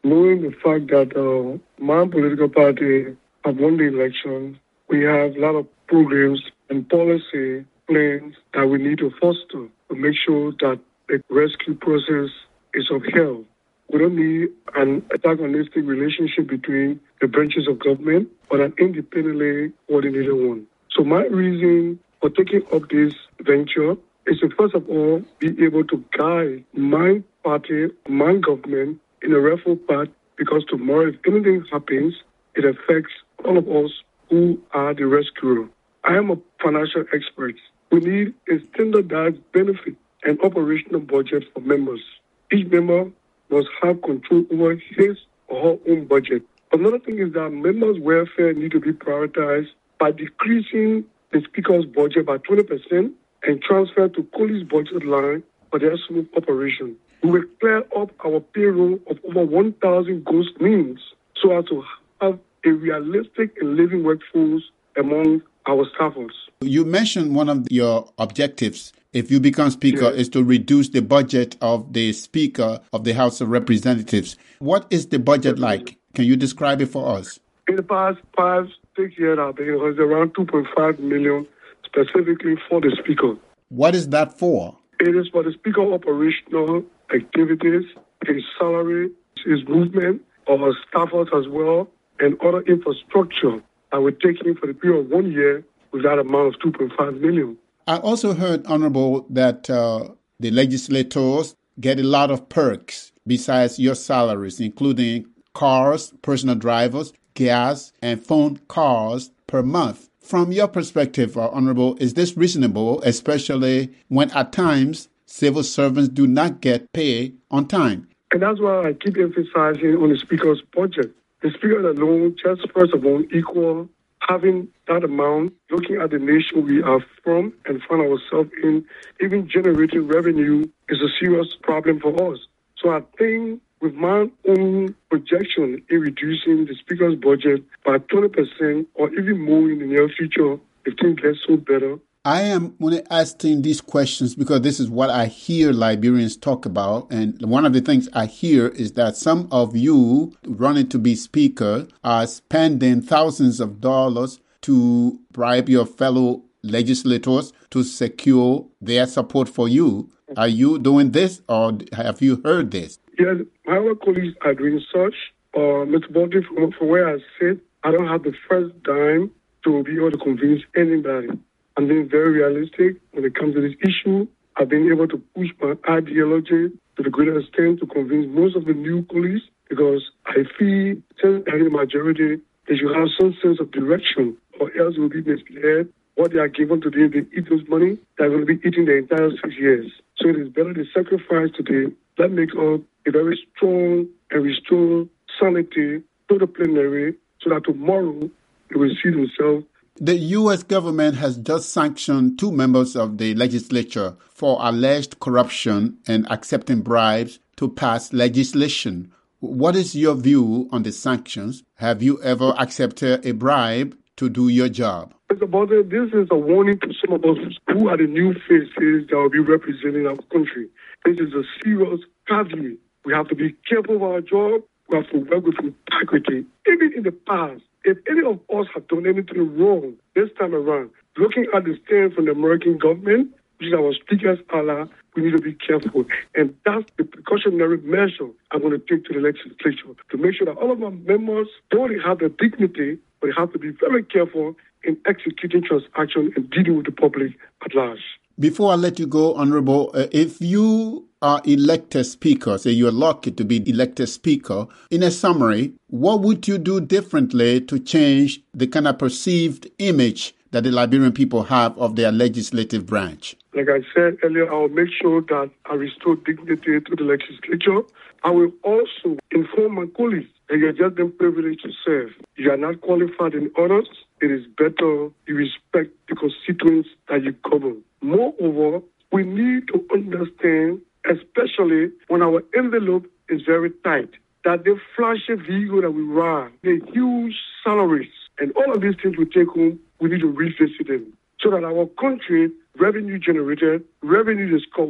knowing the fact that my political party have won the election, we have a lot of programs and policy plans that we need to foster to make sure that the rescue process is upheld. We don't need an antagonistic relationship between the branches of government, but an independently coordinated one. So my reason for taking up this venture is to, first of all, be able to guide my party, my government in a rightful path, because tomorrow, if anything happens, it affects all of us who are the rescuer. I am a financial expert. We need a standardized benefit and operational budget for members. Each member must have control over his or her own budget. Another thing is that members' welfare need to be prioritized by decreasing the speaker's budget by 20% and transfer to Coaley's budget line for their smooth operation. We will clear up our payroll of over 1,000 ghost names so as to have a realistic and living workforce among our staffers. You mentioned one of your objectives, if you become Speaker, is to reduce the budget of the Speaker of the House of Representatives. What is the budget like? Can you describe it for us? In the past 5-6 years, I think it was around 2.5 million specifically for the Speaker. What is that for? It is for the Speaker operational activities, his salary, his movement, our staffers as well, and other infrastructure that we're taking for the period of 1 year with that amount of 2.5 million. I also heard, Honorable, that the legislators get a lot of perks besides your salaries, including cars, personal drivers, gas, and phone calls per month. From your perspective, Honorable, is this reasonable, especially when at times civil servants do not get pay on time? And that's why I keep emphasizing on the Speaker's budget. The Speaker alone, just first of all, equal having that amount, looking at the nation we are from and find ourselves in, even generating revenue is a serious problem for us. So I think with my own projection in reducing the Speaker's budget by 20% or even more in the near future, if things get so better. I am only asking these questions because this is what I hear Liberians talk about. And one of the things I hear is that some of you running to be Speaker are spending thousands of dollars to bribe your fellow legislators to secure their support for you. Are you doing this, or have you heard this? Yes, my other colleagues are doing such. Mr. Baldwin, from where I sit, I don't have the first dime to be able to convince anybody. I'm being very realistic when it comes to this issue. I've been able to push my ideology to the greater extent to convince most of the new colleagues, because I feel, since they're in the majority, they should have some sense of direction, or else will be misled. What they are given today, they eat those money, they're going to be eating the entire 6 years. So it is better to sacrifice today. That makes up a very strong and restore sanity to the plenary so that tomorrow they will see themselves. The U.S. government has just sanctioned 2 members of the legislature for alleged corruption and accepting bribes to pass legislation. What is your view on the sanctions? Have you ever accepted a bribe to do your job? Mr. Butler, this is a warning to some of us who are the new faces that will be representing our country. This is a serious caveat. We have to be careful of our job. We have to work with integrity. Even in the past, if any of us have done anything wrong this time around, looking at the stand from the American government, which is our Speaker's ally, we need to be careful. And that's the precautionary measure I'm going to take to the legislature to make sure that all of our members, though they have the dignity, but they have to be very careful in executing transactions and dealing with the public at large. Before I let you go, Honorable, if you are elected Speaker, say you're lucky to be elected Speaker, in a summary, what would you do differently to change the kind of perceived image that the Liberian people have of their legislative branch? Like I said earlier, I will make sure that I restore dignity to the legislature. I will also inform my colleagues that you're just been privileged to serve. You are not qualified in others. It is better you respect the constituents that you govern. Moreover, we need to understand, especially when our envelope is very tight, that the flashy vehicle that we ride, the huge salaries, and all of these things we take home, we need to revisit them so that our country, revenue generated, revenue discovered,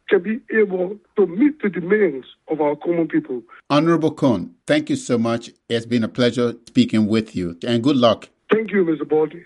can be able to meet the demands of our common people. Honorable Kon, thank you so much. It's been a pleasure speaking with you, and good luck. Thank you, Mr. Body.